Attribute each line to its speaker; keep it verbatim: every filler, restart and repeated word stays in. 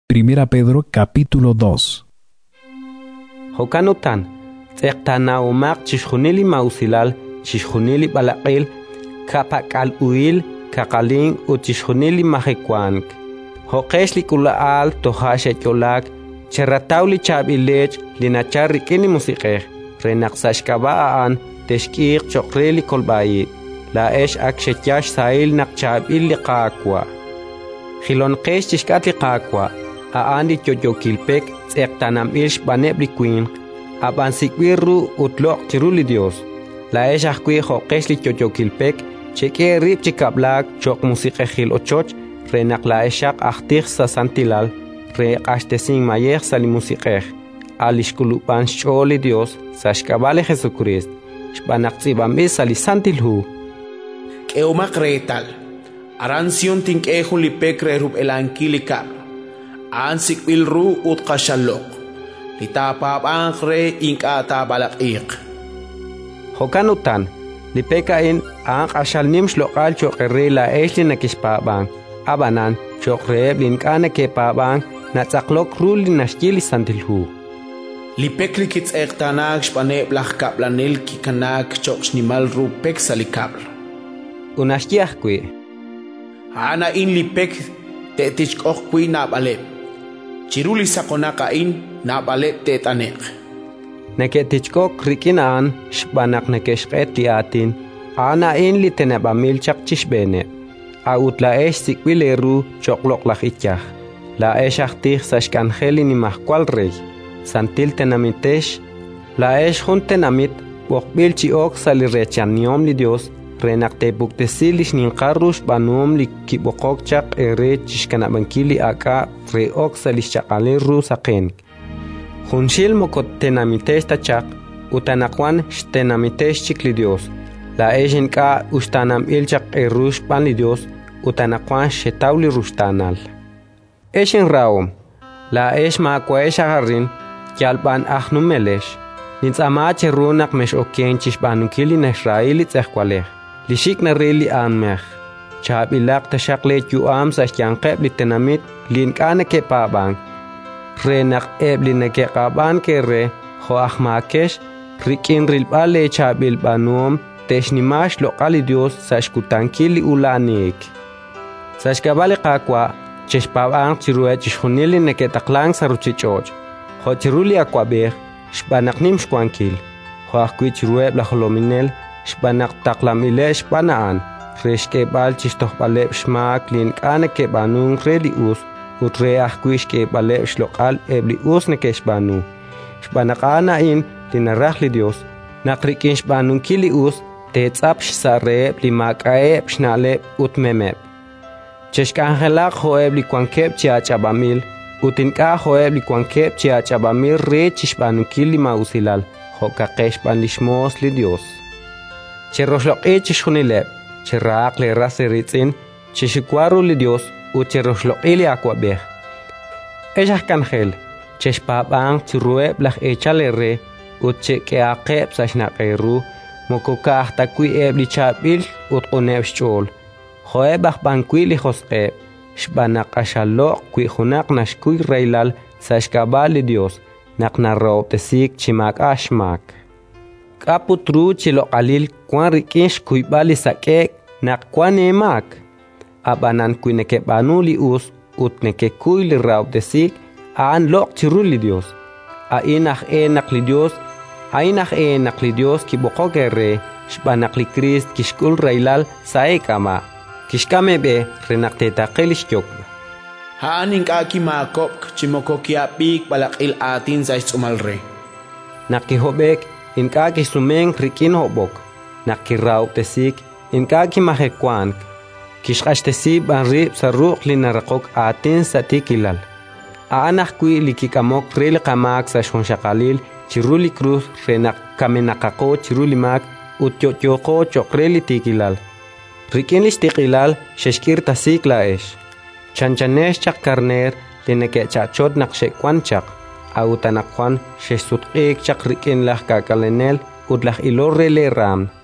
Speaker 1: Primera Pedro capítulo dos.
Speaker 2: Hokanutan, tzektanaumak chishunili mausilal, chishunili balaqil, kapakal uil, kakalin uchishunili mahekwank. Hokeshli kulaal tohashe cholak, cheratauli chabilech, linacharrikini musikeh, renaksashkabaan, teshkik chokreli kolbayit, la esh akshetyash sail nakchabil qakwa. Hilonkesh chishkatli qakwa. Aandi chochokilpek tzektanam ilsh banebli queen, abansikwiru utlok chiruli Dios. La eshakwi hokeshli chochokilpek, cheke rip chikablak chok musikehil ochoch, renak la eshak ahtih sasantilal, re ashtesin mayeh sali musikeh. Alishkulupan sholi Dios, sashkabale Jesucrist, shbanaksibambi sali santilhu.
Speaker 3: Keumak retal, aransion tinkehun lipek rerub elankilikab. Ansik bilru ut kashalok. Litapap angre inka tabalak ik.
Speaker 2: Hokanutan, lipeka in ang ashal nims lokal chokere la esli nakishpabang. Abanan chokre blinkane ke pabang na tsaklok ruli nashkili santilhu.
Speaker 3: Lipek likits ektanak spane blach kaplanil kikanak choks nimal ru pek salikabl.
Speaker 2: Unashkiakwi.
Speaker 3: Ana in lipek tetich okwi nabalep. Chiruli sakonakain na balet tetanek.
Speaker 2: Neketichkok rikinaan shbanak nekeshket liatin. Ana in li tenabamil chakchish bene. Aut la esh sikwileru choklok lachichach. La esh achtich sashkanjeli ni mahkwal rey. Santil tenamitesh. La esh jun tenamit bokbil chiok salirechaniom li Dios. Renakte buktesilish ninkarrush banum li kibokok chak ere chishkanabankili aka reok salish chakale ru saken. Junshil mokot tenamitesh tachak, utanakwan shtenamitesh chikli Dios. La ejen ka ustanam ilchak erush pan li Dios, utanakwan shetauli rushtanal. Ejen raum, la esh makwa esh agarrin, kyalban achnumelesh. Nintzamache runak mesh okien chishbanunkili nesraili tzehkwalech. Lishik na rili anmech. Chabilak tashakle yu am sa shyanqeb li tenamit linkane ke pabang. Renak eb li neke qaban ke re ho ahmakesh rikin rilbale chabil banuom teshnimash lokali Dios sa shkutankili ulanik. Sa shkabali qakwa cheshpabang chirue chishunili neke taklang sa ruchichoch. Ho chiruli akwabech shbanaknim shkwankil. Ho akwi chirue blaholominel shbanak taklamile shbanaan, reshke bal chistoh baleb shmak linkane ke banung reli us, utre ahkwish ke baleb shlokal ebli us neke shbanu. Shbanakana in linarach li Dios, nakrikin shbanung kili us, tetzap shsareb limakaeb shnaleb utmemeb. Cheshkangelak hoeb li kwankeb chiachabamil, utinka hoeb li kwankeb chiachabamil re chishbanung kili mausilal, hokakesh banishmos li Dios. Cheroshlok e chishunileb, cherraak le raseritzin, chishikwaru li Dios, u cheroshlok e li akwabech. Eshak kanjel, cheshpabang chirueb lach echale re, u chekeakeb sashnakeru, mokoka ahtakui eb li chabil, ut uneb shchol. Hoebach bankui li hoskeb, shbanak ashalok kui hunak nashkui reilal, sashkabal li Dios, nak narrob tesik chimak ashmak. Kaputru chilo alil kwan rikinsh kuibali sakek nak kwan emak. Abanan kui neke banuli us ut neke kui li raub desik aan lok chiruli Dios. A inach e nakli Dios, a inach e nakli Dios ki bokok ere shbanak li Christ kishkul reilal saekama. Kishkame be renakte takelish chok.
Speaker 3: Haan inkaki makok chimokokia pik balak il atin sa isumalre.
Speaker 2: Nakihobek inkaki sumeng rikin hobok, nakiraw tesik, inkaki mahekwank, kishkashtesi banrib sa ruk linarakok atin sa tikilal. Aanak kui likikamok rili kamak sa shonshakalil, chiruli cruz renak kamenakako chiruli mak, utyotyoko chokreli tikilal. Rikinlish tikilal, sheshkir tasik laesh. Chanchanesh chak karner, linake chachot nakshekwan chak. Autanakwan shesutqik chak rikin lah kakalenel udlah ilorre le ram